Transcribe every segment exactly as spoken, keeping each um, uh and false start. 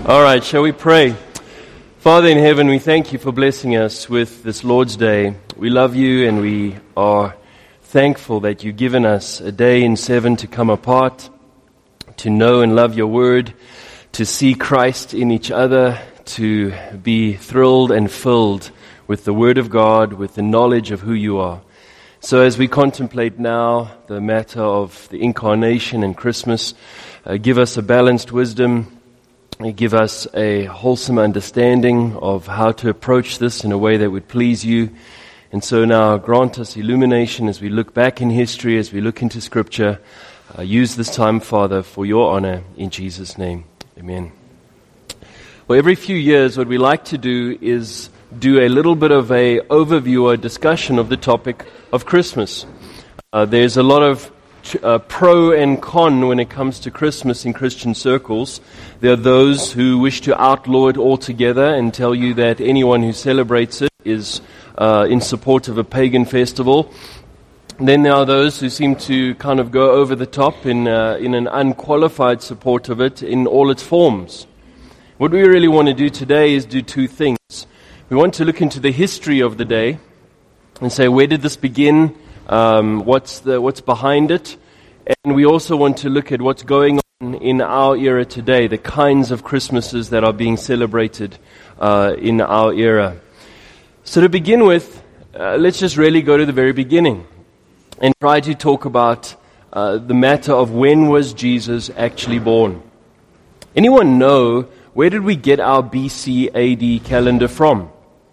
All right, shall we pray? Father in heaven, we thank you for blessing us with this Lord's Day. We love you and we are thankful that you've given us a day in seven to come apart, to know and love your word, to see Christ in each other, to be thrilled and filled with the word of God, with the knowledge of who you are. So as we contemplate now the matter of the incarnation and Christmas, uh, give us a balanced wisdom. Give us a wholesome understanding of how to approach this in a way that would please you. And so now grant us illumination as we look back in history, as we look into Scripture. Uh, use this time, Father, for your honor. In Jesus' name, amen. Well, every few years what we like to do is do a little bit of a overview or discussion of the topic of Christmas. Uh, there's a lot of Uh, pro and con when it comes to Christmas in Christian circles. There are those who wish to outlaw it altogether and tell you that anyone who celebrates it is uh, in support of a pagan festival. Then there are those who seem to kind of go over the top in uh, in an unqualified support of it in all its forms. What we really want to do today is do two things. We want to look into the history of the day and say, where did this begin? Um, what's the what's behind it? And we also want to look at what's going on in our era today, the kinds of Christmases that are being celebrated uh, in our era. So to begin with, uh, let's just really go to the very beginning and try to talk about uh, the matter of when was Jesus actually born. Anyone know, where did we get our B C A D calendar from?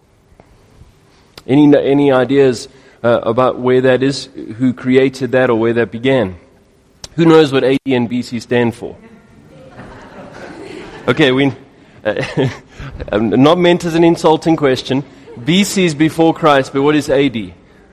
Any any ideas Uh, about where that is, who created that, or where that began? Who knows what A D and B C stand for? Okay, we uh, not meant as an insulting question. B C is before Christ, but what is A D?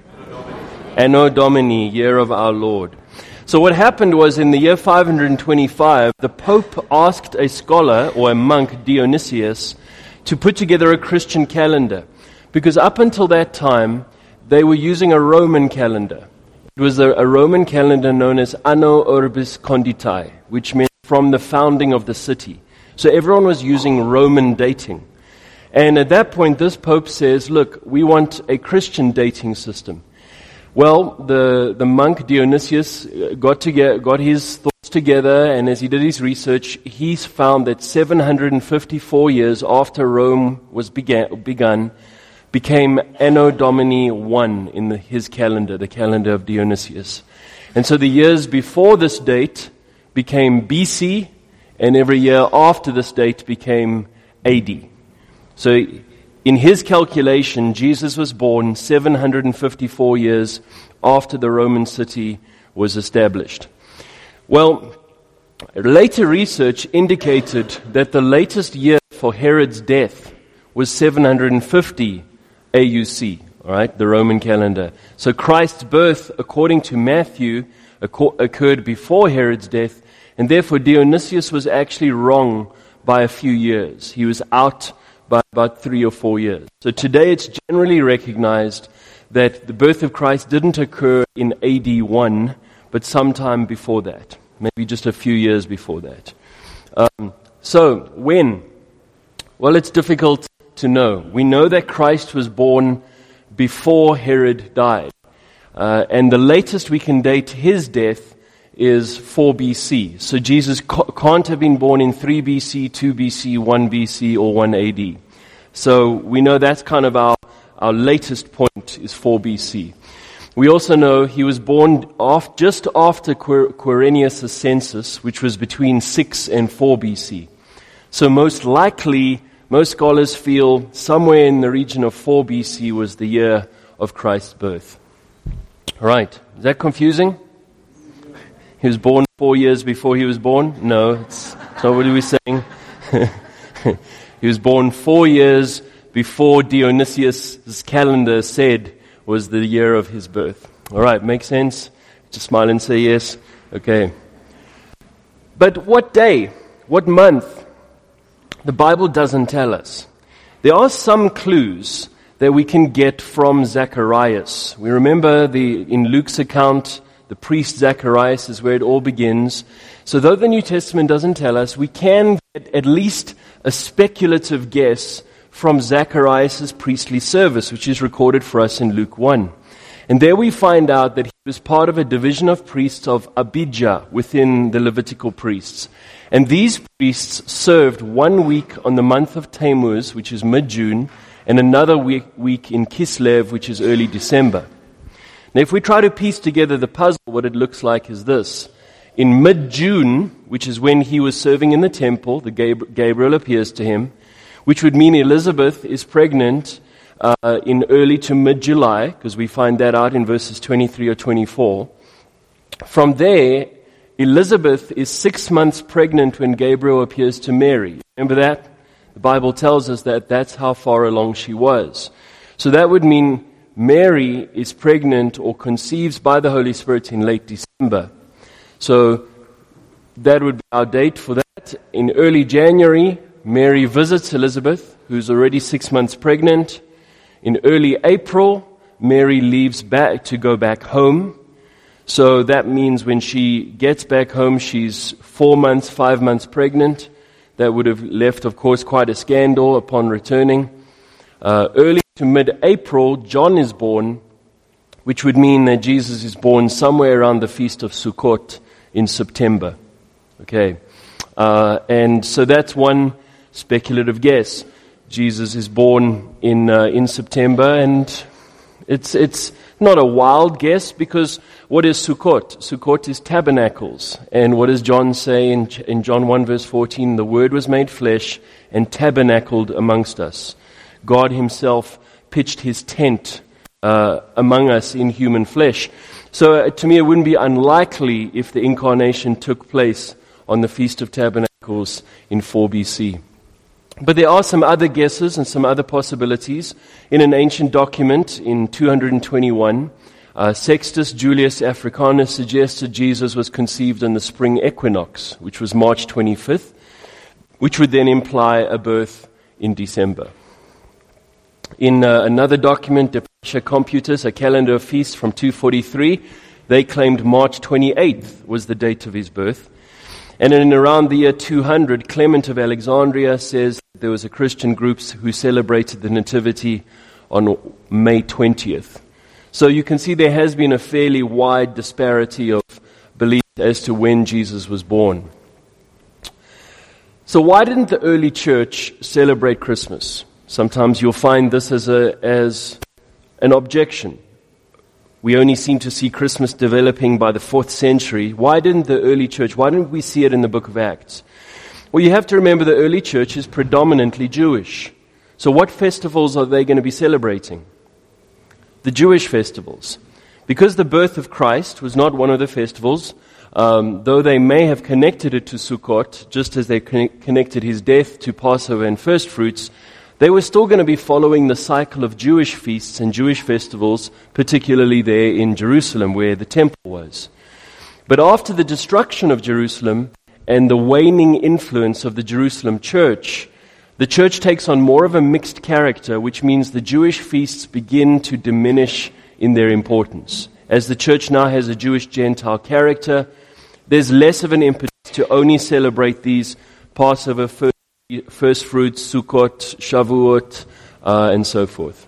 Anno Domini, year of our Lord. So what happened was in the year five hundred twenty-five, the Pope asked a scholar, or a monk, Dionysius, to put together a Christian calendar. Because up until that time, they were using a Roman calendar. It was a, a Roman calendar known as Anno Urbis Conditi, which meant from the founding of the city. So everyone was using Roman dating. And at that point, this Pope says, look, we want a Christian dating system. Well, the, the monk Dionysius got, to get, got his thoughts together, and as he did his research, he found that seven hundred fifty-four years after Rome was began, begun, became Anno Domini one in the, his calendar, the calendar of Dionysius. And so the years before this date became B C, and every year after this date became A D. So in his calculation, Jesus was born seven hundred fifty-four years after the Roman city was established. Well, later research indicated that the latest year for Herod's death was seven hundred fifty A U C, all right, the Roman calendar. So Christ's birth, according to Matthew, occurred before Herod's death, and therefore Dionysius was actually wrong by a few years. He was out by about three or four years. So today it's generally recognized that the birth of Christ didn't occur in A D one, but sometime before that, maybe just a few years before that. Um, so, when? Well, it's difficult to know. We know that Christ was born before Herod died. Uh, and the latest we can date his death is four B C. So Jesus ca- can't have been born in three B C, two B C, one B C, or one A D. So we know that's kind of our, our latest point is four B C. We also know he was born off, just after Quir- Quirinius' census, which was between six and four B C. So most likely, most scholars feel somewhere in the region of four B C was the year of Christ's birth. All right. Is that confusing? He was born four years before he was born? No, it's, it's not what he was saying. He was born four years before Dionysius' calendar said was the year of his birth. All right, makes sense? Just smile and say yes. Okay. But what day? What month? The Bible doesn't tell us. There are some clues that we can get from Zacharias. We remember the in Luke's account, the priest Zacharias is where it all begins. So though the New Testament doesn't tell us, we can at, at least a speculative guess from Zacharias' priestly service, which is recorded for us in Luke one. And there we find out that he was part of a division of priests of Abijah within the Levitical priests. And these priests served one week on the month of Tammuz, which is mid-June, and another week, week in Kislev, which is early December. Now, if we try to piece together the puzzle, what it looks like is this. In mid-June, which is when he was serving in the temple, the Gab- Gabriel appears to him, which would mean Elizabeth is pregnant uh, in early to mid-July, because we find that out in verses twenty-three or twenty-four. From there, Elizabeth is six months pregnant when Gabriel appears to Mary. Remember that? The Bible tells us that that's how far along she was. So that would mean Mary is pregnant or conceives by the Holy Spirit in late December. So that would be our date for that. In early January, Mary visits Elizabeth, who's already six months pregnant. In early April, Mary leaves back to go back home. So that means when she gets back home, she's four months, five months pregnant. That would have left, of course, quite a scandal upon returning. Uh, early to mid-April, John is born, which would mean that Jesus is born somewhere around the Feast of Sukkot in September. Okay, uh, and so that's one speculative guess. Jesus is born in uh, in September, and it's it's not a wild guess, because what is Sukkot? Sukkot is tabernacles. And what does John say in, in John one verse fourteen? The Word was made flesh and tabernacled amongst us. God himself pitched his tent uh, among us in human flesh. So uh, to me, it wouldn't be unlikely if the incarnation took place on the Feast of Tabernacles in four B C. But there are some other guesses and some other possibilities. In an ancient document in two hundred twenty-one, uh, Sextus Julius Africanus suggested Jesus was conceived on the spring equinox, which was March twenty-fifth, which would then imply a birth in December. In uh, another document, De Pascha Computus, a calendar of feasts from two forty-three, they claimed March twenty-eighth was the date of his birth. And in around the year two hundred, Clement of Alexandria says that there was a Christian group who celebrated the Nativity on May twentieth. So you can see there has been a fairly wide disparity of belief as to when Jesus was born. So why didn't the early church celebrate Christmas? Sometimes you'll find this as a as an objection. We only seem to see Christmas developing by the fourth century. Why didn't the early church, why didn't we see it in the book of Acts? Well, you have to remember the early church is predominantly Jewish. So what festivals are they going to be celebrating? The Jewish festivals. Because the birth of Christ was not one of the festivals, um, though they may have connected it to Sukkot, just as they con- connected his death to Passover and first fruits, they were still going to be following the cycle of Jewish feasts and Jewish festivals, particularly there in Jerusalem where the temple was. But after the destruction of Jerusalem and the waning influence of the Jerusalem church, the church takes on more of a mixed character, which means the Jewish feasts begin to diminish in their importance. As the church now has a Jewish-Gentile character, there's less of an impetus to only celebrate these Passover, first First fruits, Sukkot, Shavuot, uh, and so forth.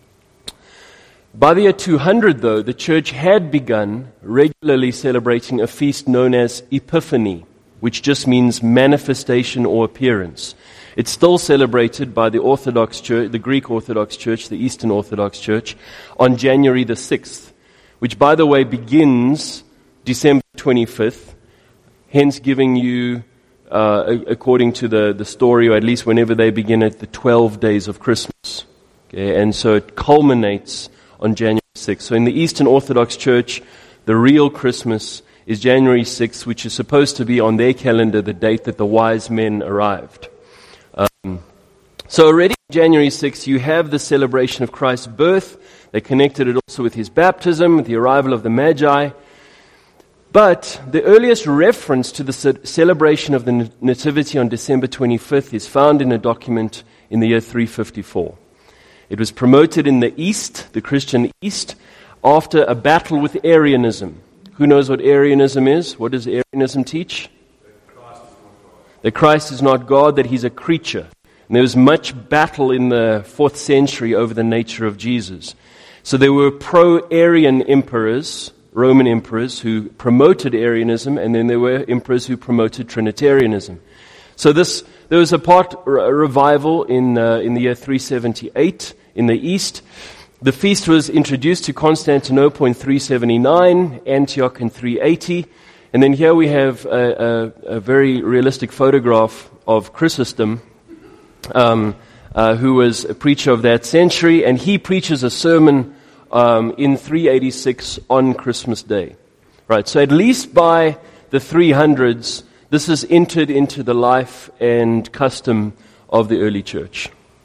By the year two hundred, though, the church had begun regularly celebrating a feast known as Epiphany, which just means manifestation or appearance. It's still celebrated by the Orthodox Church, the Greek Orthodox Church, the Eastern Orthodox Church, on January the sixth, which, by the way, begins December twenty-fifth, hence giving you Uh, according to the, the story, or at least whenever they begin at the twelve days of Christmas. Okay, and so it culminates on January sixth. So in the Eastern Orthodox Church, the real Christmas is January sixth, which is supposed to be on their calendar the date that the wise men arrived. Um, so already on January sixth, you have the celebration of Christ's birth. They connected it also with his baptism, with the arrival of the Magi. But the earliest reference to the ce- celebration of the Nativity on December twenty-fifth is found in a document in the year three fifty-four. It was promoted in the East, the Christian East, after a battle with Arianism. Who knows what Arianism is? What does Arianism teach? that Christ is not God, that he's a creature. And there was much battle in the fourth century over the nature of Jesus. So there were pro-Arian emperors, Roman emperors, who promoted Arianism, and then there were emperors who promoted Trinitarianism. So this there was a part a revival in uh, in the year three seventy-eight in the East. The feast was introduced to Constantinople in three seventy-nine, Antioch in three eighty, and then here we have a, a, a very realistic photograph of Chrysostom, um, uh, who was a preacher of that century, and he preaches a sermon um, in three eighty-six on Christmas Day. Right, so at least by the three hundreds, this is entered into the life and custom of the early church.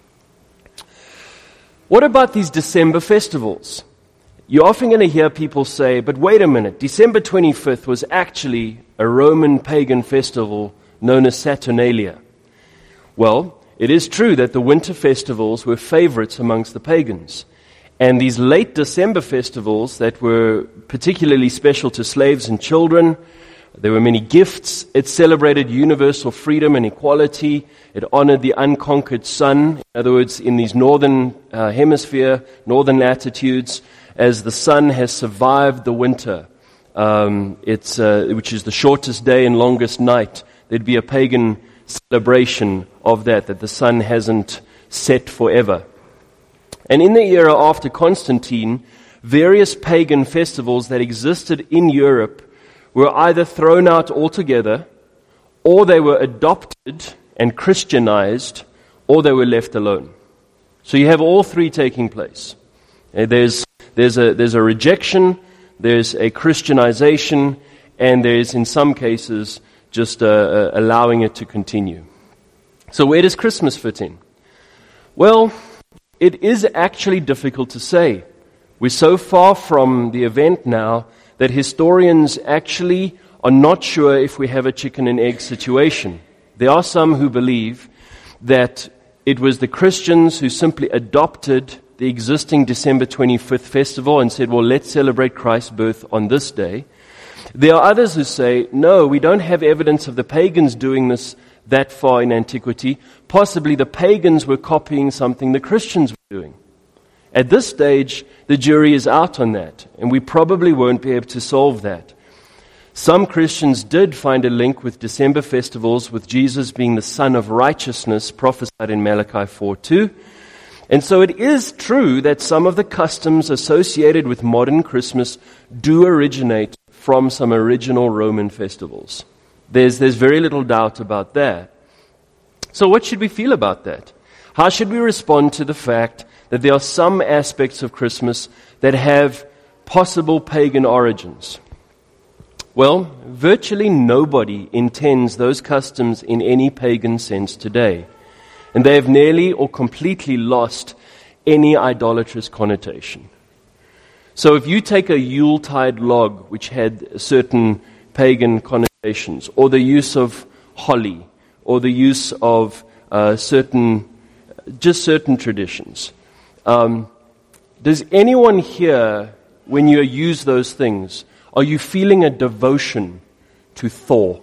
What about these December festivals? You're often going to hear people say, but wait a minute, December twenty-fifth was actually a Roman pagan festival known as Saturnalia. Well, it is true that the winter festivals were favorites amongst the pagans. And these late December festivals that were particularly special to slaves and children, there were many gifts. It celebrated universal freedom and equality. It honored the unconquered sun. In other words, in these northern uh, hemisphere, northern latitudes, as the sun has survived the winter, um, it's uh, which is the shortest day and longest night, there'd be a pagan celebration of that, that the sun hasn't set forever. And in the era after Constantine, various pagan festivals that existed in Europe were either thrown out altogether, or they were adopted and Christianized, or they were left alone. So you have all three taking place. There's there's a there's a rejection, there's a Christianization, and there's in some cases just uh, uh, allowing it to continue. So where does Christmas fit in? Well, it is actually difficult to say. We're so far from the event now that historians actually are not sure if we have a chicken and egg situation. There are some who believe that it was the Christians who simply adopted the existing December twenty-fifth festival and said, well, let's celebrate Christ's birth on this day. There are others who say, no, we don't have evidence of the pagans doing this that far in antiquity. Possibly the pagans were copying something the Christians were doing. At this stage, the jury is out on that, and we probably won't be able to solve that. Some Christians did find a link with December festivals, with Jesus being the Son of Righteousness, prophesied in Malachi four two. And so it is true that some of the customs associated with modern Christmas do originate from some original Roman festivals. There's, there's very little doubt about that. So what should we feel about that? How should we respond to the fact that there are some aspects of Christmas that have possible pagan origins? Well, virtually nobody intends those customs in any pagan sense today, and they have nearly or completely lost any idolatrous connotation. So if you take a Yuletide log, which had certain pagan connotations, or the use of holly, or the use of uh, certain, just certain traditions, Um, does anyone here, when you use those things, are you feeling a devotion to Thor?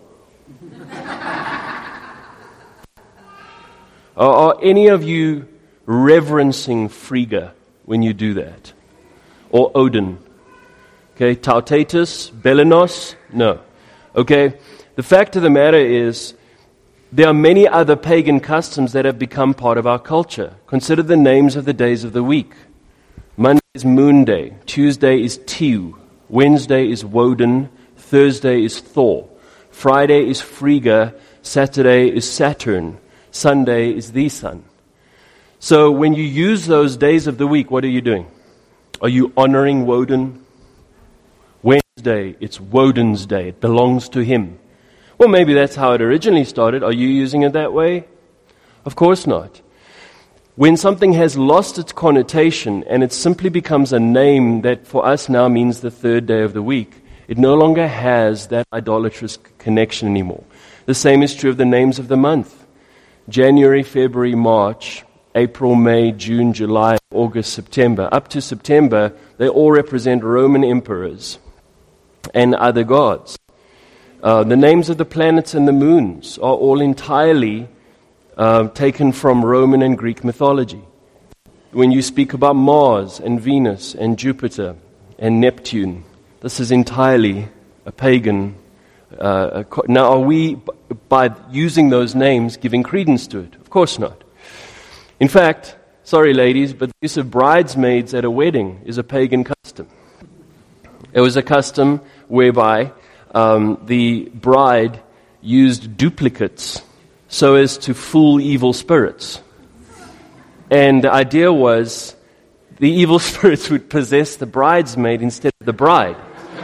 Are, are any of you reverencing Frigga when you do that? Or Odin? Okay, Tautatus, Belenos? No. Okay, the fact of the matter is, there are many other pagan customs that have become part of our culture. Consider the names of the days of the week. Monday is Moon Day. Tuesday is Tiu. Wednesday is Woden. Thursday is Thor. Friday is Frigga. Saturday is Saturn. Sunday is the sun. So when you use those days of the week, what are you doing? Are you honoring Woden? Wednesday, it's Woden's day. It belongs to him. Well, maybe that's how it originally started. Are you using it that way? Of course not. When something has lost its connotation and it simply becomes a name that for us now means the third day of the week, it no longer has that idolatrous connection anymore. The same is true of the names of the month. January, February, March, April, May, June, July, August, September. Up to September, they all represent Roman emperors and other gods. Uh, the names of the planets and the moons are all entirely uh, taken from Roman and Greek mythology. When you speak about Mars and Venus and Jupiter and Neptune, this is entirely a pagan. Uh, a, now, are we, by using those names, giving credence to it? Of course not. In fact, sorry ladies, but the use of bridesmaids at a wedding is a pagan custom. It was a custom whereby um, the bride used duplicates so as to fool evil spirits. And the idea was the evil spirits would possess the bridesmaid instead of the bride.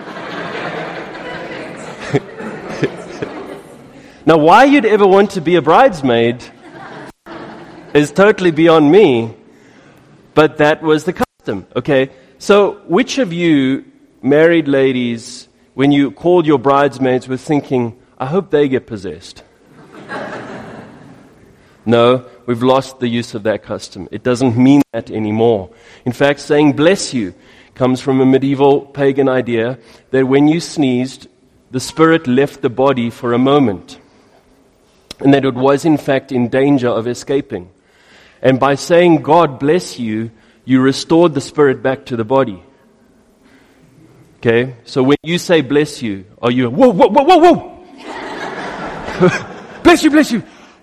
Now, why you'd ever want to be a bridesmaid is totally beyond me, but that was the custom, okay? So, which of you married ladies, when you called your bridesmaids, were thinking, I hope they get possessed? No, we've lost the use of that custom. It doesn't mean that anymore. In fact, saying bless you comes from a medieval pagan idea that when you sneezed, the spirit left the body for a moment, and that it was in fact in danger of escaping. And by saying God bless you, you restored the spirit back to the body. Okay? So when you say bless you, are you, whoa, whoa, whoa, whoa, whoa! Bless you, bless you!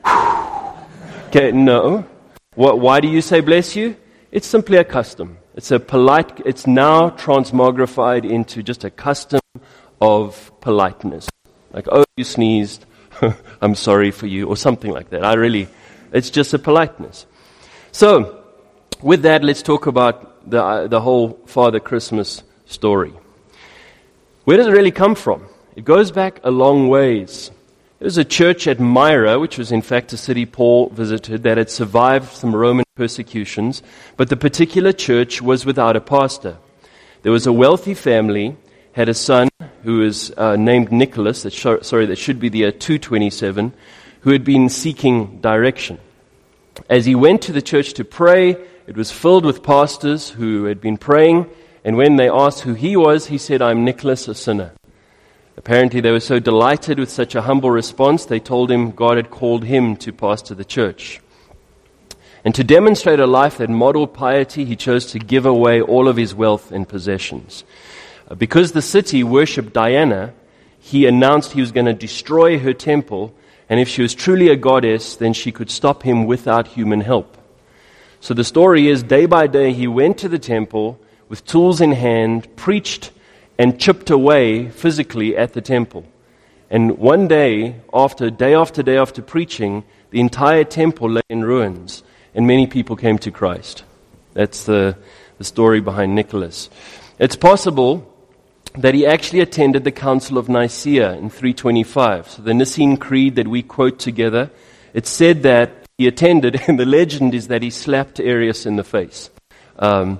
Okay, no. What, why do you say bless you? It's simply a custom. It's a polite, it's now transmogrified into just a custom of politeness. Like, oh, you sneezed, I'm sorry for you, or something like that. I really, it's just a politeness. So, with that, let's talk about the uh, the whole Father Christmas story. Where does it really come from? It goes back a long ways. There was a church at Myra, which was in fact a city Paul visited, that had survived some Roman persecutions, but the particular church was without a pastor. There was a wealthy family, had a son who was uh, named Nicholas, that sh- sorry, that should be the year two twenty-seven, who had been seeking direction. As he went to the church to pray, it was filled with pastors who had been praying, and when they asked who he was, he said, I'm Nicholas, a sinner. Apparently they were so delighted with such a humble response, they told him God had called him to pastor the church. And to demonstrate a life that modeled piety, he chose to give away all of his wealth and possessions. Because the city worshipped Diana, he announced he was going to destroy her temple, and if she was truly a goddess, then she could stop him without human help. So the story is, day by day, he went to the temple with tools in hand, preached, and chipped away physically at the temple. And one day, after day after day after preaching, the entire temple lay in ruins, and many people came to Christ. That's the, the story behind Nicholas. It's possible that he actually attended the Council of Nicaea in three twenty-five. So the Nicene Creed that we quote together, it said that he attended, and the legend is that he slapped Arius in the face. Um,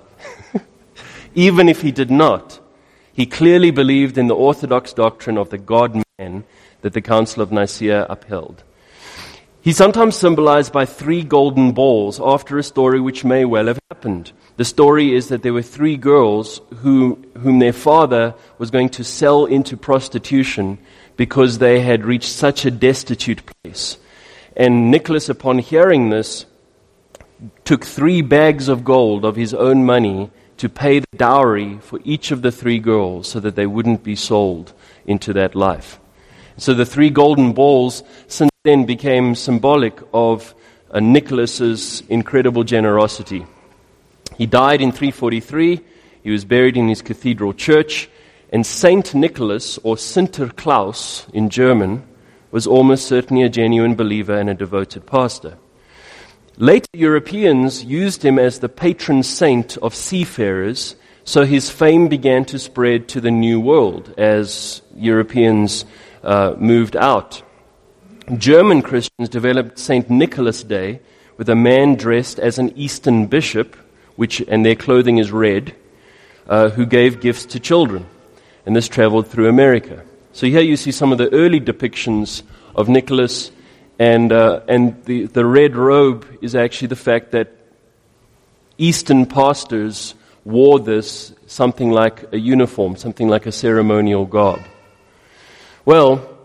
even if he did not, he clearly believed in the orthodox doctrine of the God-man that the Council of Nicaea upheld. He's sometimes symbolized by three golden balls after a story which may well have happened. The story is that there were three girls who, whom their father was going to sell into prostitution because they had reached such a destitute place. And Nicholas, upon hearing this, took three bags of gold of his own money to pay the dowry for each of the three girls so that they wouldn't be sold into that life. So the three golden balls since then became symbolic of uh, Nicholas's incredible generosity. He died in three forty-three. He was buried in his cathedral church. And Saint Nicholas, or Sinterklaas in German, was almost certainly a genuine believer and a devoted pastor. Later Europeans used him as the patron saint of seafarers, so his fame began to spread to the New World as Europeans uh, moved out. German Christians developed Saint Nicholas Day with a man dressed as an Eastern bishop, which and their clothing is red, uh, who gave gifts to children. And this traveled through America. So here you see some of the early depictions of Nicholas, and uh, and the, the red robe is actually the fact that Eastern pastors wore this, something like a uniform, something like a ceremonial garb. Well,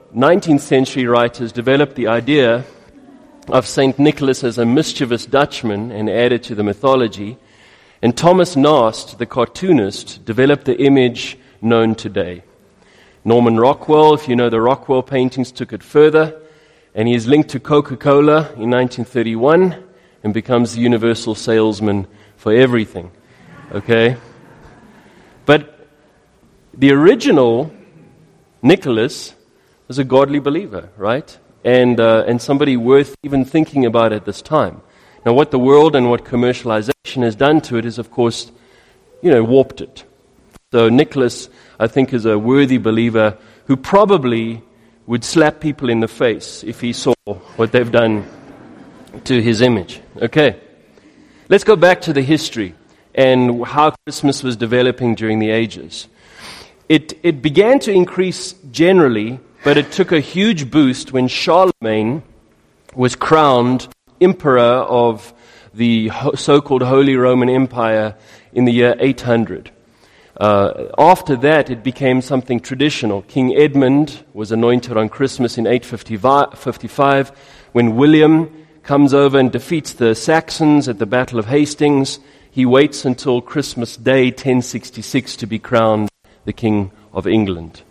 nineteenth century writers developed the idea of Saint Nicholas as a mischievous Dutchman and added to the mythology. And Thomas Nast, the cartoonist, developed the image known today. Norman Rockwell, if you know the Rockwell paintings, took it further, and he is linked to Coca-Cola in nineteen thirty-one and becomes the universal salesman for everything. Okay? But the original Nicholas was a godly believer, right? And uh, and somebody worth even thinking about at this time. Now, what the world and what commercialization has done to it is, of course, you know, warped it. So Nicholas, I think, is a worthy believer who probably would slap people in the face if he saw what they've done to his image. Okay, let's go back to the history and how Christmas was developing during the ages. It it began to increase generally, but it took a huge boost when Charlemagne was crowned emperor of the so-called Holy Roman Empire in the year eight hundred. Uh, after that, it became something traditional. King Edmund was anointed on Christmas in eight fifty-five, when William comes over and defeats the Saxons at the Battle of Hastings. He waits until Christmas Day, ten sixty-six, to be crowned the King of England.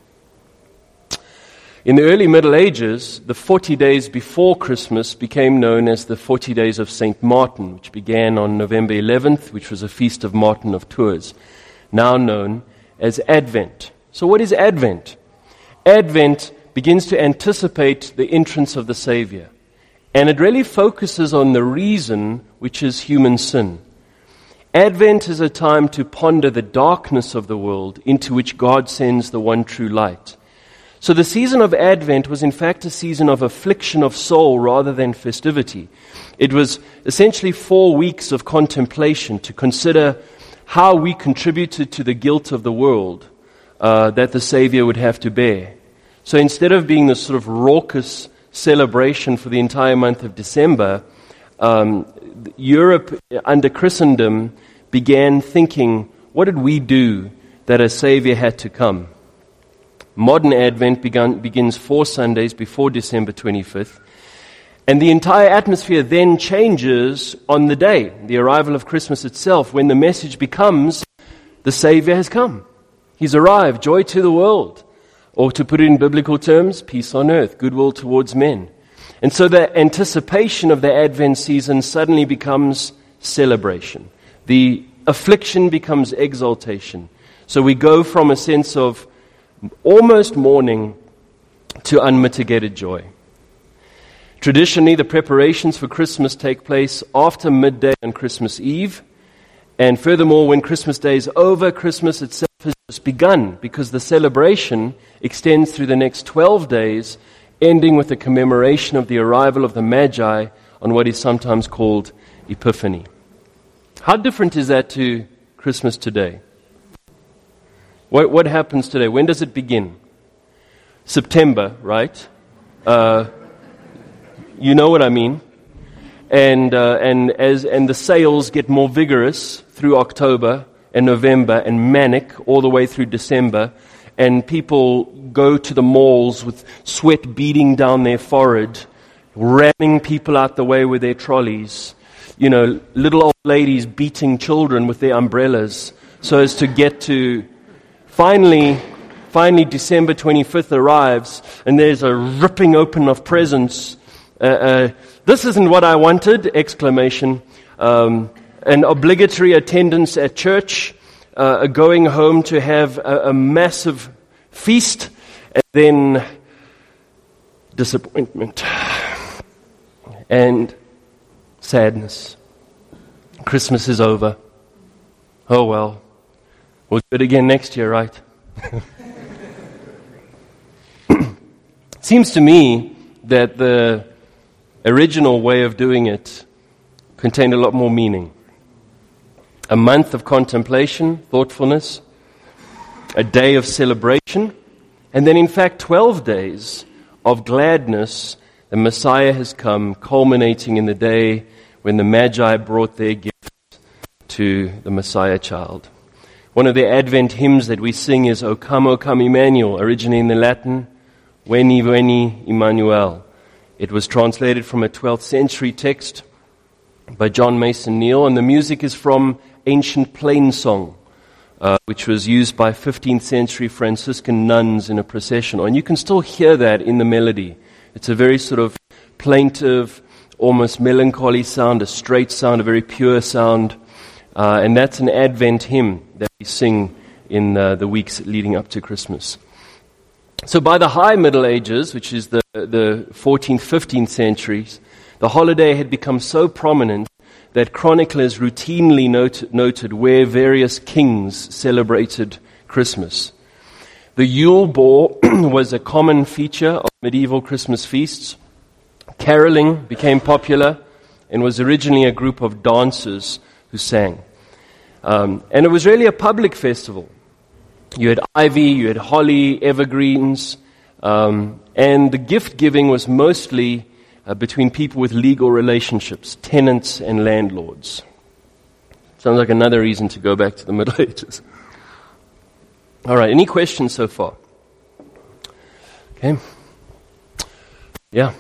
In the early Middle Ages, the forty days before Christmas became known as the forty days of Saint Martin, which began on November eleventh, which was a feast of Martin of Tours, now known as Advent. So what is Advent? Advent begins to anticipate the entrance of the Savior, and it really focuses on the reason, which is human sin. Advent is a time to ponder the darkness of the world into which God sends the one true light. So the season of Advent was in fact a season of affliction of soul rather than festivity. It was essentially four weeks of contemplation to consider how we contributed to the guilt of the world uh, that the Savior would have to bear. So instead of being this sort of raucous celebration for the entire month of December, um, Europe under Christendom began thinking, what did we do that a Savior had to come? Modern Advent began, begins four Sundays before December twenty-fifth, and the entire atmosphere then changes on the day, the arrival of Christmas itself, when the message becomes, the Savior has come. He's arrived, joy to the world. Or to put it in biblical terms, peace on earth, goodwill towards men. And so the anticipation of the Advent season suddenly becomes celebration. The affliction becomes exaltation. So we go from a sense of almost mourning to unmitigated joy. Traditionally, the preparations for Christmas take place after midday on Christmas Eve. And furthermore, when Christmas Day is over, Christmas itself has just begun, because the celebration extends through the next twelve days, ending with the commemoration of the arrival of the Magi on what is sometimes called Epiphany. How different is that to Christmas today? What, what happens today? When does it begin? September, right? Uh, you know what I mean. And uh, and as and the sales get more vigorous through October and November and manic all the way through December, and people go to the malls with sweat beading down their forehead, ramming people out the way with their trolleys. You know, little old ladies beating children with their umbrellas so as to get to. Finally, finally, December twenty-fifth arrives, and there's a ripping open of presents. Uh, uh, this isn't what I wanted! Exclamation. Um, an obligatory attendance at church, uh, going home to have a, a massive feast, and then disappointment and sadness. Christmas is over. Oh well. We'll do it again next year, right? Seems to me that the original way of doing it contained a lot more meaning. A month of contemplation, thoughtfulness, a day of celebration, and then in fact twelve days of gladness. The Messiah has come, culminating in the day when the Magi brought their gifts to the Messiah child. One of the Advent hymns that we sing is O come, O come Emmanuel, originally in the Latin, Veni, Veni, Emmanuel. It was translated from a twelfth century text by John Mason Neale, and the music is from ancient plain song, uh, which was used by fifteenth century Franciscan nuns in a procession. And you can still hear that in the melody. It's a very sort of plaintive, almost melancholy sound, a straight sound, a very pure sound. Uh, and that's an Advent hymn that we sing in uh, the weeks leading up to Christmas. So by the High Middle Ages, which is the, the fourteenth, fifteenth centuries, the holiday had become so prominent that chroniclers routinely noted, noted where various kings celebrated Christmas. The Yule Ball was a common feature of medieval Christmas feasts. Caroling became popular and was originally a group of dancers who sang. Um, and it was really a public festival. You had ivy, you had holly, evergreens, um, and the gift giving was mostly uh, between people with legal relationships, tenants and landlords. Sounds like another reason to go back to the Middle Ages. All right, any questions so far? Okay. Yeah.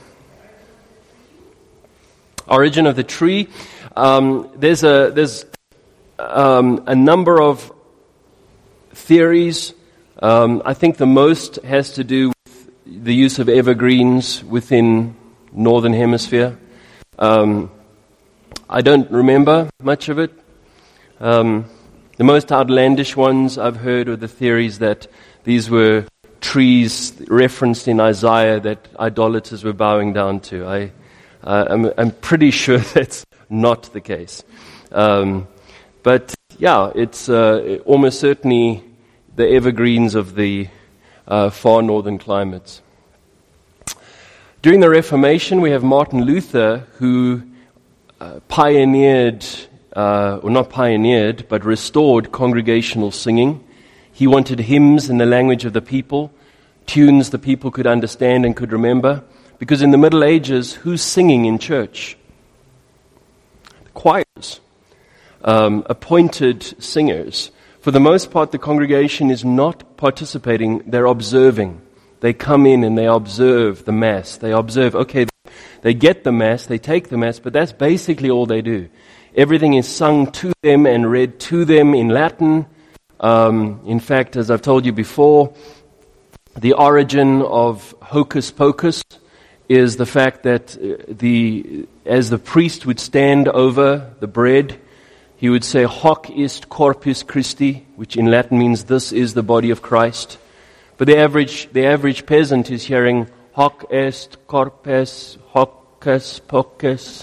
Origin of the tree. Um, there's a there's um, a number of theories. Um, I think the most has to do with the use of evergreens within Northern Hemisphere. Um, I don't remember much of it. Um, the most outlandish ones I've heard are the theories that these were trees referenced in Isaiah that idolaters were bowing down to. I, uh, I'm, I'm pretty sure that's not the case. Um, but yeah, it's uh, almost certainly the evergreens of the uh, far northern climates. During the Reformation, we have Martin Luther, who uh, pioneered, uh, or not pioneered, but restored congregational singing. He wanted hymns in the language of the people, tunes the people could understand and could remember. Because in the Middle Ages, who's singing in church? The choirs, um, appointed singers. For the most part, the congregation is not participating, they're observing. They come in and they observe the Mass. They observe, okay, they get the Mass, they take the Mass, but that's basically all they do. Everything is sung to them and read to them in Latin. Um, in fact, as I've told you before, the origin of hocus pocus is the fact that the as the priest would stand over the bread, he would say, hoc est corpus Christi, which in Latin means this is the body of Christ. But the average the average peasant is hearing hoc est corpus hocus pocus.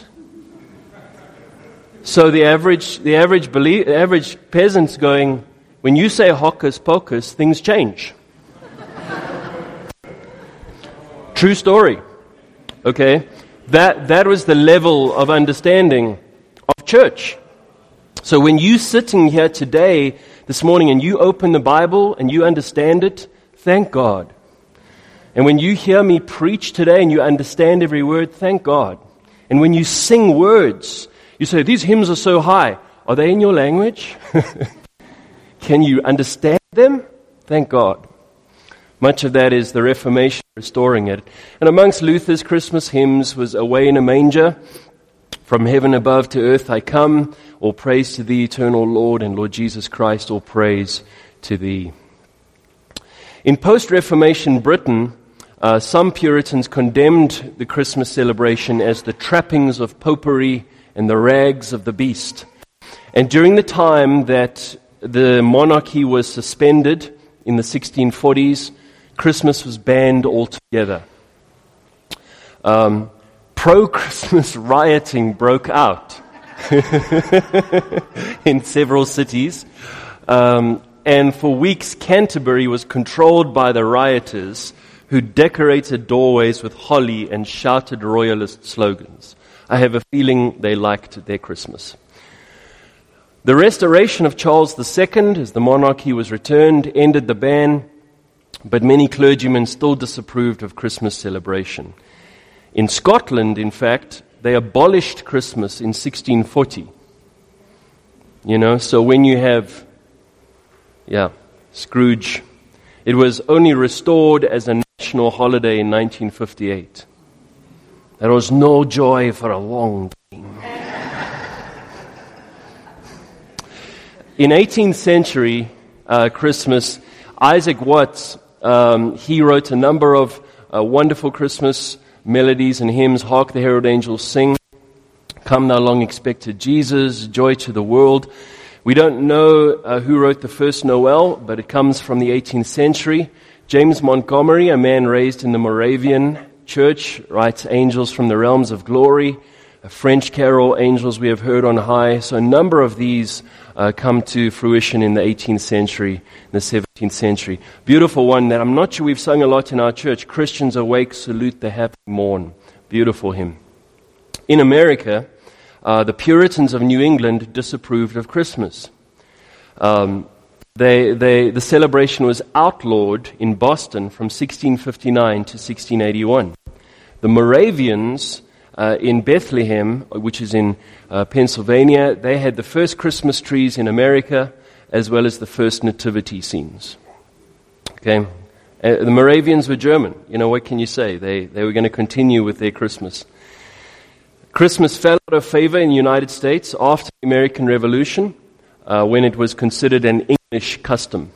So the average the average belie- the average peasant's going, when you say hocus pocus, things change. True story. Okay? That that was the level of understanding of church. So when you sitting here today, this morning, and you open the Bible and you understand it, thank God. And when you hear me preach today and you understand every word, thank God. And when you sing words, you say, these hymns are so high. Are they in your language? Can you understand them? Thank God. Much of that is the Reformation restoring it. And amongst Luther's Christmas hymns was Away in a Manger, From Heaven Above to Earth I Come, All Praise to Thee, Eternal Lord, and Lord Jesus Christ, all praise to Thee. In post-Reformation Britain, uh, some Puritans condemned the Christmas celebration as the trappings of popery and the rags of the beast. And during the time that the monarchy was suspended in the sixteen forties, Christmas was banned altogether. Um, pro-Christmas rioting broke out in several cities. Um, and for weeks, Canterbury was controlled by the rioters who decorated doorways with holly and shouted royalist slogans. I have a feeling they liked their Christmas. The restoration of Charles the Second, as the monarchy was returned, ended the ban, but many clergymen still disapproved of Christmas celebration. In Scotland, in fact, they abolished Christmas in sixteen forty. You know, so when you have, yeah, Scrooge, it was only restored as a national holiday in nineteen fifty-eight. There was no joy for a long time. In eighteenth century uh, Christmas, Isaac Watts, um, he wrote a number of uh, wonderful Christmas melodies and hymns. Hark the Herald Angels Sing, Come Thou Long Expected Jesus, Joy to the World. We don't know uh, who wrote the first Noel, but it comes from the eighteenth century. James Montgomery, a man raised in the Moravian church, writes Angels from the Realms of Glory. A French carol, Angels We Have Heard on High. So a number of these uh, come to fruition in the eighteenth century, in the seventeenth century. Beautiful one that I'm not sure we've sung a lot in our church. Christians awake, salute the happy morn. Beautiful hymn. In America, uh, the Puritans of New England disapproved of Christmas. Um, they, they, the celebration was outlawed in Boston from sixteen fifty-nine to sixteen eighty-one. The Moravians Uh, in Bethlehem, which is in uh, Pennsylvania, they had the first Christmas trees in America, as well as the first nativity scenes. Okay, uh, the Moravians were German. You know, what can you say? They they were going to continue with their Christmas. Christmas fell out of favor in the United States after the American Revolution, uh, when it was considered an English custom.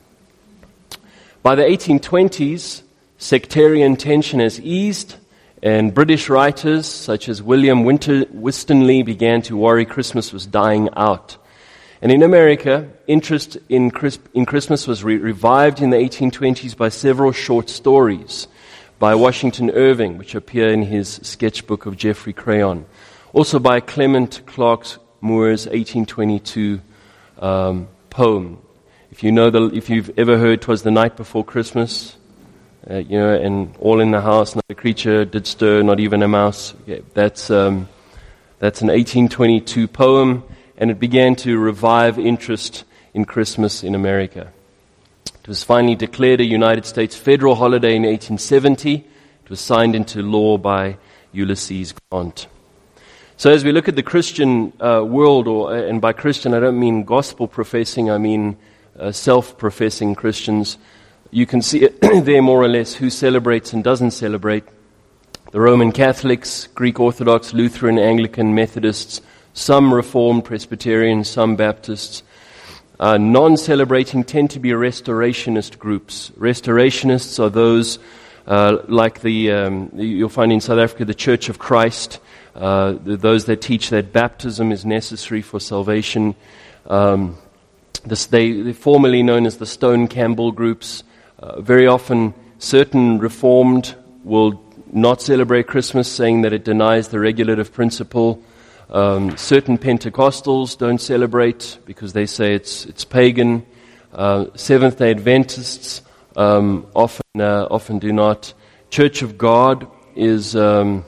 By the eighteen twenties, sectarian tension has eased, and British writers such as William Winter, Winstanley began to worry Christmas was dying out. And in America, interest in, Chris, in Christmas was re- revived in the eighteen twenties by several short stories by Washington Irving, which appear in his sketchbook of Geoffrey Crayon. Also by Clement Clark Moore's eighteen twenty-two um, poem. If you know, the, if you've ever heard "'Twas the Night Before Christmas," Uh, you know, and all in the house, not a creature did stir, not even a mouse. Yeah, that's um, that's an eighteen twenty-two poem, and it began to revive interest in Christmas in America. It was finally declared a United States federal holiday in eighteen seventy. It was signed into law by Ulysses Grant. So as we look at the Christian uh, world, or uh, and by Christian I don't mean gospel-professing, I mean uh, self-professing Christians, you can see it there more or less who celebrates and doesn't celebrate. The Roman Catholics, Greek Orthodox, Lutheran, Anglican, Methodists, some Reformed, Presbyterian, some Baptists. Uh, non-celebrating tend to be restorationist groups. Restorationists are those uh, like the, um, you'll find in South Africa, the Church of Christ, uh, those that teach that baptism is necessary for salvation. Um, this, they, they're formerly known as the Stone Campbell groups. Uh, very often, certain Reformed will not celebrate Christmas, saying that it denies the regulative principle. Um, certain Pentecostals don't celebrate because they say it's it's pagan. Uh, Seventh-day Adventists um, often uh, often do not. Church of God is um,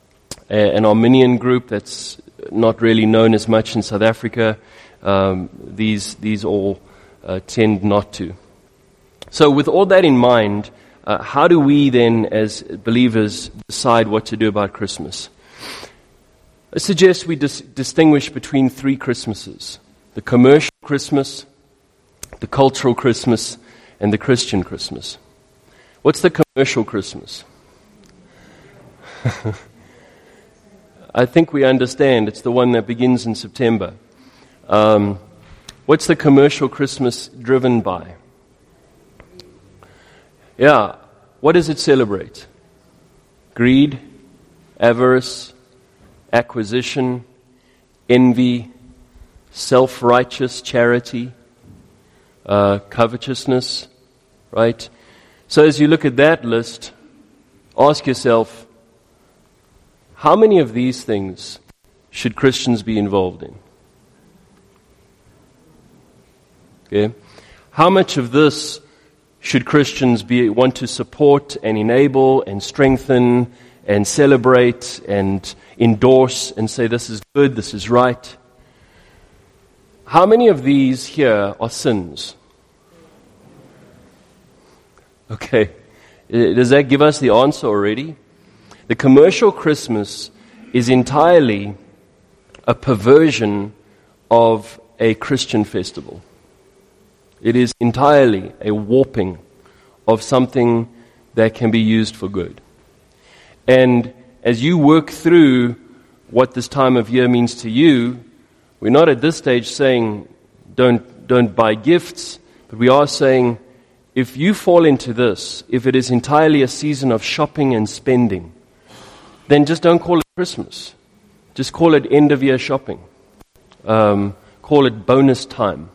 a, an Arminian group that's not really known as much in South Africa. Um, these these all uh, tend not to. So with all that in mind, uh, how do we then, as believers, decide what to do about Christmas? I suggest we dis- distinguish between three Christmases: the commercial Christmas, the cultural Christmas, and the Christian Christmas. What's the commercial Christmas? I think we understand. It's the one that begins in September. Um, what's the commercial Christmas driven by? Yeah, what does it celebrate? Greed, avarice, acquisition, envy, self-righteous charity, uh, covetousness, right? So as you look at that list, ask yourself, how many of these things should Christians be involved in? Okay. How much of this should Christians be want to support and enable and strengthen and celebrate and endorse and say this is good, this is right? How many of these here are sins? Okay. Does that give us the answer already? The commercial Christmas is entirely a perversion of a Christian festival. It is entirely a warping of something that can be used for good. And as you work through what this time of year means to you, we're not at this stage saying don't don't buy gifts, but we are saying if you fall into this, if it is entirely a season of shopping and spending, then just don't call it Christmas. Just call it end of year shopping. Um, call it bonus time.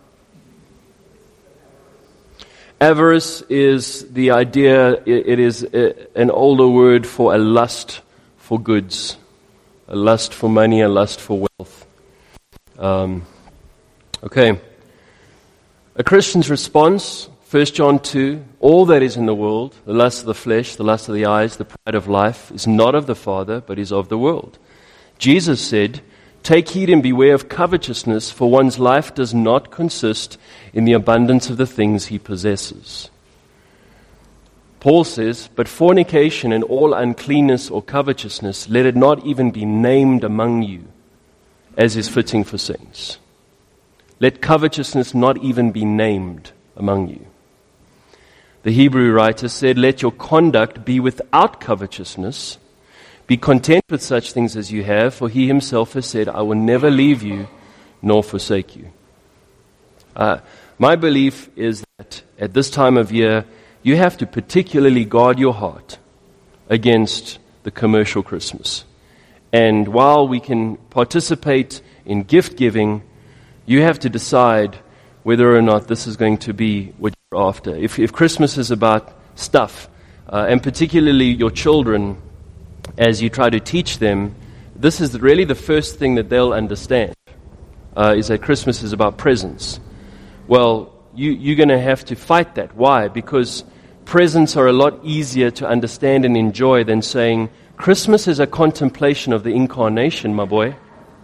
Avarice is the idea, it is an older word for a lust for goods, a lust for money, a lust for wealth. Um, okay. A Christian's response, First John two, all that is in the world, the lust of the flesh, the lust of the eyes, the pride of life, is not of the Father, but is of the world. Jesus said, "Take heed and beware of covetousness, for one's life does not consist in the abundance of the things he possesses." Paul says, "But fornication and all uncleanness or covetousness, let it not even be named among you, as is fitting for saints." Let covetousness not even be named among you. The Hebrew writer said, "Let your conduct be without covetousness. Be content with such things as you have, for he himself has said, I will never leave you nor forsake you." Uh, my belief is that at this time of year, you have to particularly guard your heart against the commercial Christmas. And while we can participate in gift giving, you have to decide whether or not this is going to be what you're after. If, if Christmas is about stuff, uh, and particularly your children, as you try to teach them, this is really the first thing that they'll understand, uh, is that Christmas is about presents. Well, you, you're going to have to fight that. Why? Because presents are a lot easier to understand and enjoy than saying, Christmas is a contemplation of the incarnation, my boy.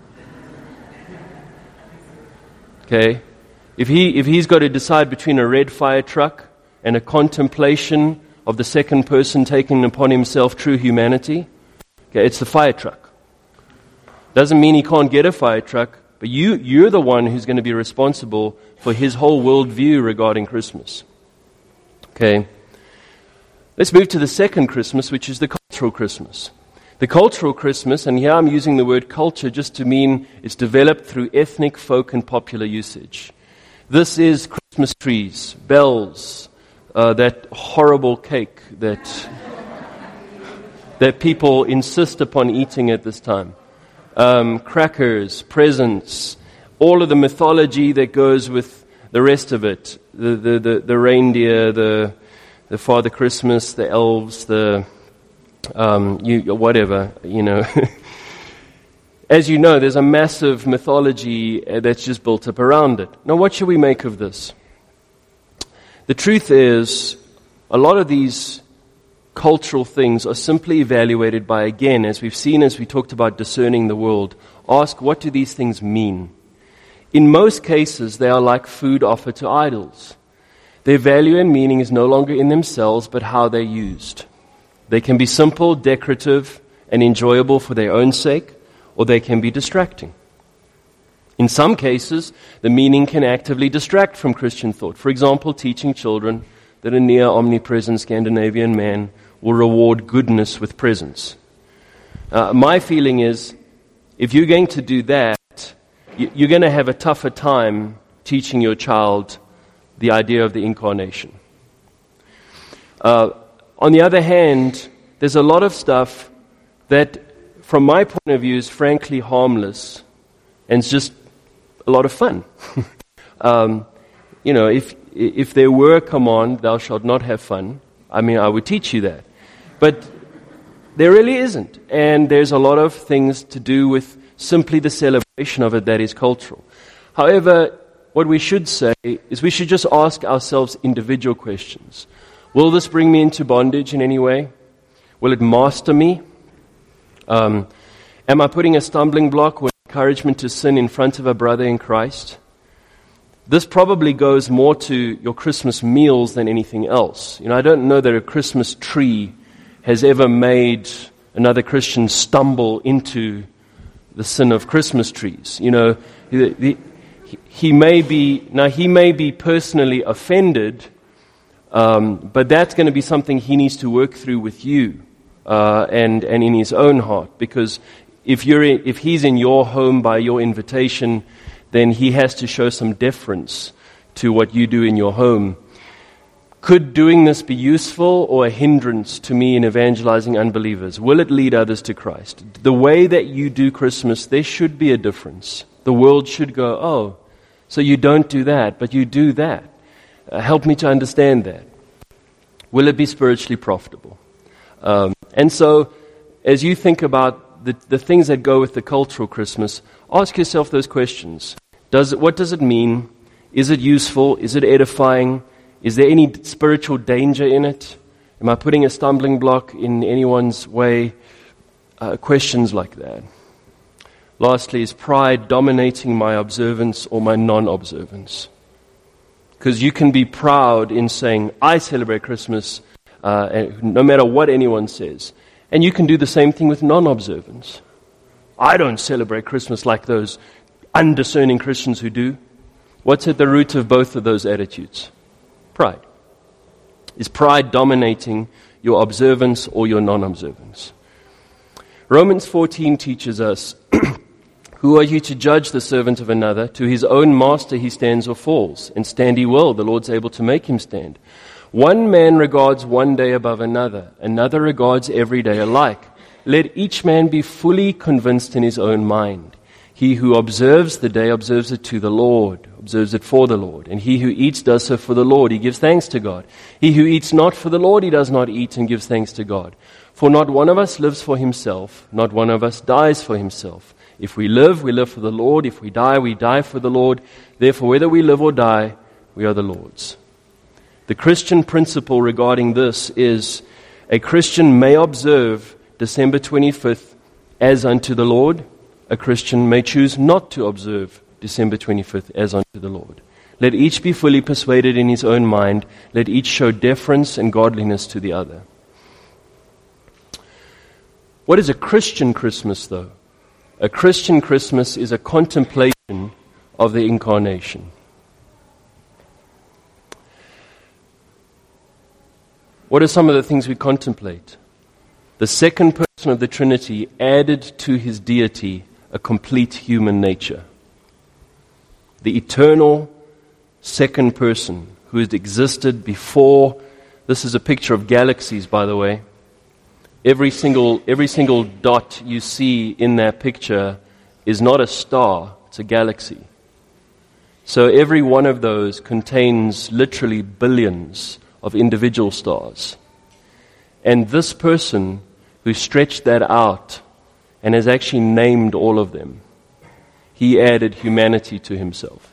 Okay? If he if he's got to decide between a red fire truck and a contemplation of the second person taking upon himself true humanity, okay, it's the fire truck. Doesn't mean he can't get a fire truck, but you you're the one who's going to be responsible for his whole worldview regarding Christmas. Okay. Let's move to the second Christmas, which is the cultural Christmas. The cultural Christmas, and here I'm using the word culture just to mean it's developed through ethnic, folk, and popular usage. This is Christmas trees, bells, uh, that horrible cake that that people insist upon eating at this time, um, crackers, presents, all of the mythology that goes with the rest of it, the the the, the reindeer, the the Father Christmas, the elves, the um, you whatever, you know. As you know, there's a massive mythology that's just built up around it. Now, what should we make of this? The truth is, a lot of these cultural things are simply evaluated by, again, as we've seen as we talked about discerning the world, ask, what do these things mean? In most cases, they are like food offered to idols. Their value and meaning is no longer in themselves, but how they're used. They can be simple, decorative, and enjoyable for their own sake, or they can be distracting. In some cases, the meaning can actively distract from Christian thought. For example, teaching children that a near omnipresent Scandinavian man will reward goodness with presents. Uh, my feeling is, if you're going to do that, you're going to have a tougher time teaching your child the idea of the incarnation. Uh, on the other hand, there's a lot of stuff that, from my point of view, is frankly harmless and it's just a lot of fun. um, you know, if if there were a command, thou shalt not have fun, I mean, I would teach you that. But there really isn't. And there's a lot of things to do with simply the celebration of it that is cultural. However, what we should say is we should just ask ourselves individual questions. Will this bring me into bondage in any way? Will it master me? Um, am I putting a stumbling block or encouragement to sin in front of a brother in Christ? This probably goes more to your Christmas meals than anything else. You know, I don't know that a Christmas tree has ever made another Christian stumble into the sin of Christmas trees. You know, the, the, he may be now he may be personally offended Um, but that's going to be something he needs to work through with you uh, and and in his own heart. Because if you're in, if he's in your home by your invitation, then he has to show some deference to what you do in your home. Could doing this be useful or a hindrance to me in evangelizing unbelievers? Will it lead others to Christ? The way that you do Christmas, there should be a difference. The world should go, oh, so you don't do that, but you do that. Uh, help me to understand that. Will it be spiritually profitable? Um, and so, as you think about the, the things that go with the cultural Christmas, ask yourself those questions. Does it, what does it mean? Is it useful? Is it edifying? Is there any spiritual danger in it? Am I putting a stumbling block in anyone's way? Uh, questions like that. Lastly, is pride dominating my observance or my non-observance? Because you can be proud in saying, I celebrate Christmas, uh, no matter what anyone says. And you can do the same thing with non-observance. I don't celebrate Christmas like those undiscerning Christians who do. What's at the root of both of those attitudes? Pride. Is pride dominating your observance or your non-observance? Romans fourteen teaches us, who are you to judge the servant of another? To his own master he stands or falls, and stand he will, the Lord's able to make him stand. One man regards one day above another, another regards every day alike. Let each man be fully convinced in his own mind. He who observes the day observes it to the Lord, observes it for the Lord. And he who eats does so for the Lord. He gives thanks to God. He who eats not for the Lord, he does not eat and gives thanks to God. For not one of us lives for himself, not one of us dies for himself. If we live, we live for the Lord. If we die, we die for the Lord. Therefore, whether we live or die, we are the Lord's. The Christian principle regarding this is a Christian may observe December twenty-fifth as unto the Lord. A Christian may choose not to observe December twenty-fifth as unto the Lord. Let each be fully persuaded in his own mind. Let each show deference and godliness to the other. What is a Christian Christmas, though? A Christian Christmas is a contemplation of the incarnation. What are some of the things we contemplate? The second person of the Trinity added to his deity a complete human nature. The eternal second person who has existed before. This is a picture of galaxies, by the way. Every single, every single dot you see in that picture is not a star, it's a galaxy. So every one of those contains literally billions of individual stars. And this person who stretched that out and has actually named all of them, he added humanity to himself.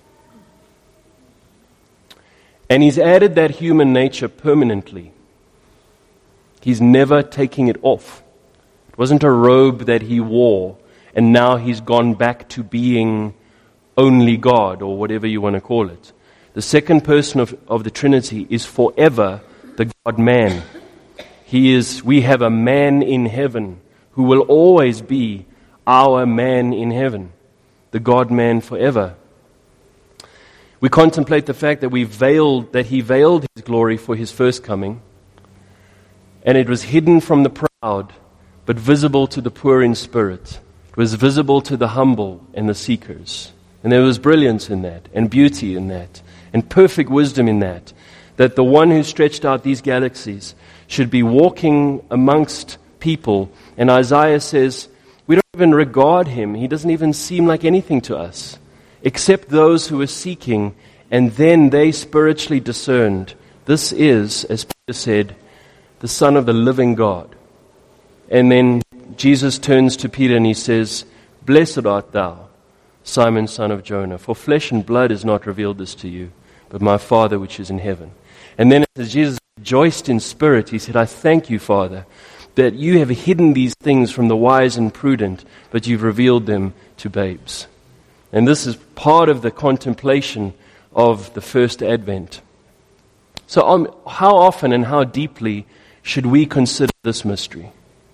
And he's added that human nature permanently. He's never taking it off. It wasn't a robe that he wore, and now he's gone back to being only God, or whatever you want to call it. The second person of, of the Trinity is forever the God-man. He is, we have a man in heaven who will always be our man in heaven, the God-man forever. We contemplate the fact that we veiled, that he veiled his glory for his first coming, and it was hidden from the proud, but visible to the poor in spirit. It was visible to the humble and the seekers. And there was brilliance in that, and beauty in that, and perfect wisdom in that, that the one who stretched out these galaxies should be walking amongst people. And Isaiah says, we don't even regard him. He doesn't even seem like anything to us, except those who are seeking, and then they spiritually discerned, this is, as Peter said, the Son of the living God. And then Jesus turns to Peter and he says, blessed art thou, Simon, son of Jonah, for flesh and blood has not revealed this to you, but my Father which is in heaven. And then as Jesus rejoiced in spirit, he said, I thank you, Father, that you have hidden these things from the wise and prudent, but you've revealed them to babes. And this is part of the contemplation of the first advent. So um, how often and how deeply should we consider this mystery?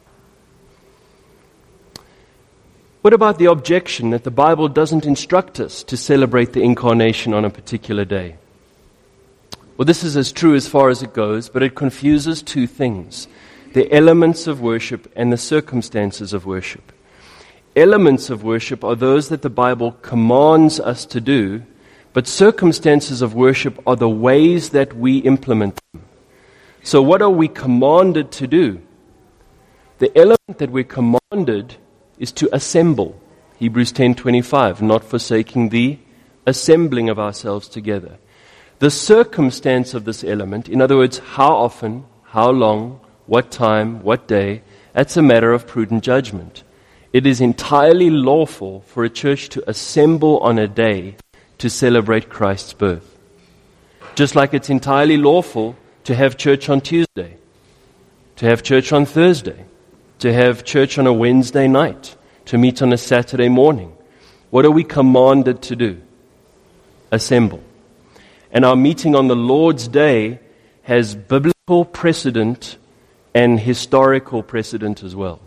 What about the objection that the Bible doesn't instruct us to celebrate the incarnation on a particular day? well, this is as true as far as it goes, but it confuses two things: the elements of worship and the circumstances of worship. Elements of worship are those that the Bible commands us to do, but circumstances of worship are the ways that we implement them. So what are we commanded to do? The element that we're commanded is to assemble. Hebrews ten twenty-five, not forsaking the assembling of ourselves together. The circumstance of this element, in other words, how often, how long, what time, what day, that's a matter of prudent judgment. It is entirely lawful for a church to assemble on a day to celebrate Christ's birth. Just like it's entirely lawful to have church on Tuesday, to have church on Thursday, to have church on a Wednesday night, to meet on a Saturday morning. What are we commanded to do? Assemble. And our meeting on the Lord's Day has biblical precedent and historical precedent as well.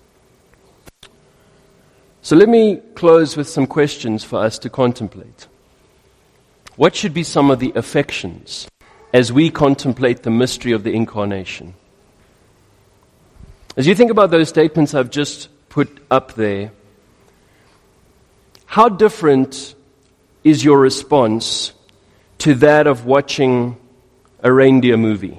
So let me close with some questions for us to contemplate. What should be some of the affections as we contemplate the mystery of the Incarnation? As you think about those statements I've just put up there, how different is your response to that of watching a reindeer movie?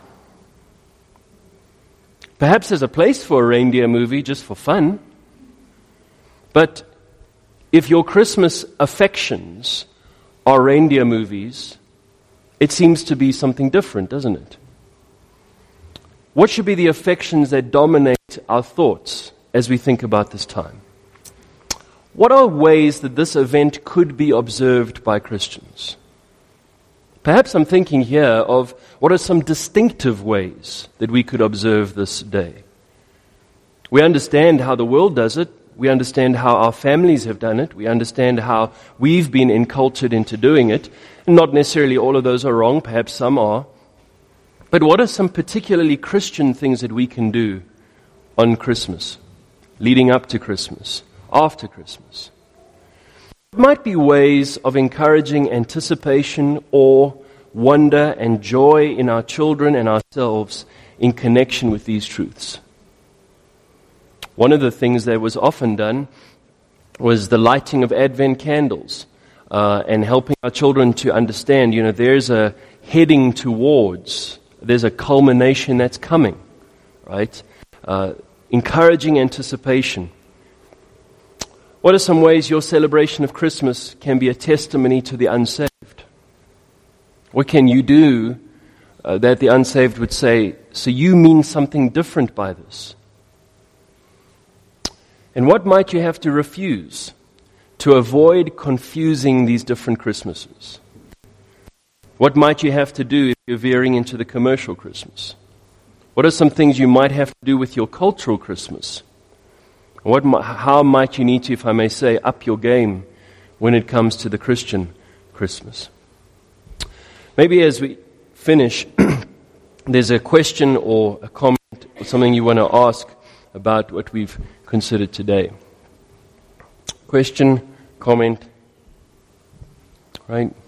Perhaps there's a place for a reindeer movie just for fun. But if your Christmas affections are reindeer movies, it seems to be something different, doesn't it? What should be the affections that dominate our thoughts as we think about this time? What are ways that this event could be observed by Christians? Perhaps I'm thinking here of what are some distinctive ways that we could observe this day. We understand how the world does it. We understand how our families have done it. We understand how we've been encultured into doing it. Not necessarily all of those are wrong. Perhaps some are. But what are some particularly Christian things that we can do on Christmas, leading up to Christmas, after Christmas? It might be ways of encouraging anticipation, awe, wonder, and joy in our children and ourselves in connection with these truths. One of the things that was often done was the lighting of Advent candles uh, and helping our children to understand, you know, there's a heading towards, there's a culmination that's coming, right? Uh, encouraging anticipation. What are some ways your celebration of Christmas can be a testimony to the unsaved? What can you do uh, that the unsaved would say, so you mean something different by this? And what might you have to refuse to avoid confusing these different Christmases? What might you have to do if you're veering into the commercial Christmas? What are some things you might have to do with your cultural Christmas? What, how might you need to, if I may say, up your game when it comes to the Christian Christmas? Maybe as we finish, there's a question or a comment or something you want to ask about what we've considered today. Question, comment, right?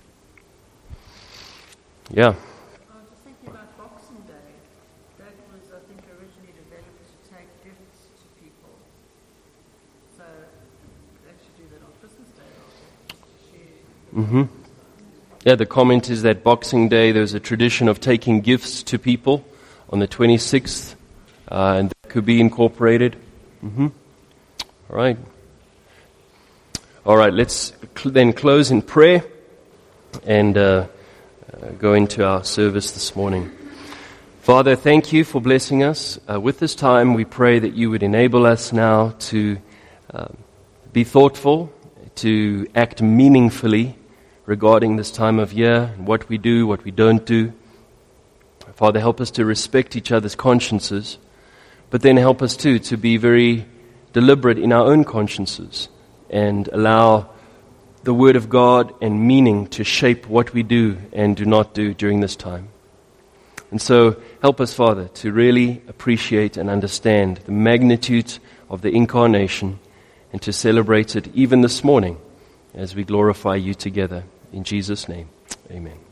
Yeah. I was just thinking about Boxing Day. That was, I think, originally developed to take gifts to people. So they should do that on Christmas Day. Mm-hmm. Yeah, the comment is that Boxing Day, there's a tradition of taking gifts to people on the twenty-sixth, uh, and that could be incorporated. Mm-hmm. All right. All right, let's cl- then close in prayer and uh, uh, go into our service this morning. Father, thank you for blessing us uh, with this time. We pray that you would enable us now to uh, be thoughtful, to act meaningfully regarding this time of year, what we do, what we don't do. Father, help us to respect each other's consciences, but then help us too to be very deliberate in our own consciences and allow the Word of God and meaning to shape what we do and do not do during this time. And so help us, Father, to really appreciate and understand the magnitude of the Incarnation and to celebrate it even this morning as we glorify you together. In Jesus' name, amen.